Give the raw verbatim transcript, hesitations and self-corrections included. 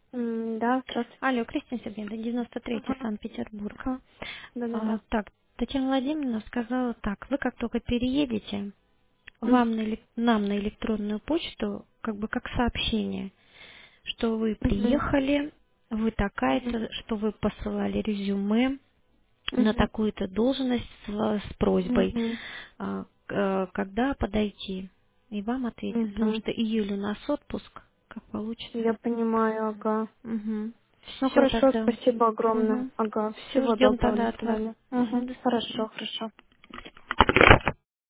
М, Да, здравствуйте. Алло, Кристина Сергеевна, девяносто третий, Ага, Санкт-Петербург. ага. А, Да-да-да. так, Татьяна Владимировна сказала так, вы как только переедете, М, вам на, элек- нам на электронную почту, как бы как сообщение, что вы мгм, приехали, вы мгм, такая-то, что вы посылали резюме на мгм, такую-то должность с, с просьбой, мгм, а, к- э, когда подойти. И вам ответят, потому мгм. что июль у нас отпуск, как Я получится. понимаю, ага. Угу. Ну Все хорошо, тогда. спасибо огромное. Угу. Ага, Все, всего ждем доброго, тогда до от вас. свидания. Угу, Мгм, до свидания. хорошо, хорошо.